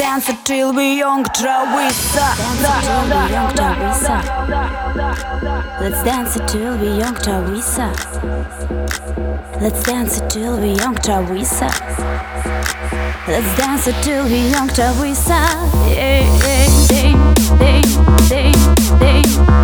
dance until we young Travisa. Let's dance until we young Travisa. Let's dance until we young Travisa. Let's dance until we young Travisa. Yeah, yeah, yeah, yeah, yeah, yeah.